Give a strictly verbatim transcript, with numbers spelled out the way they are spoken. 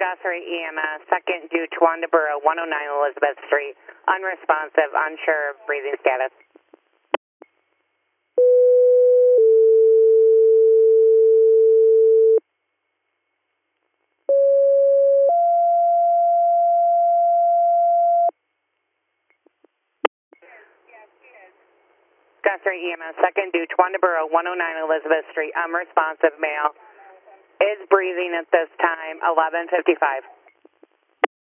Scottsbury E M S, second due Twandaburo, one oh nine Elizabeth Street. Unresponsive, unsure of breathing status. Scottsbury E M S, second due Twandaburo, one oh nine Elizabeth Street. Unresponsive male. Is breathing at this time, eleven fifty-five.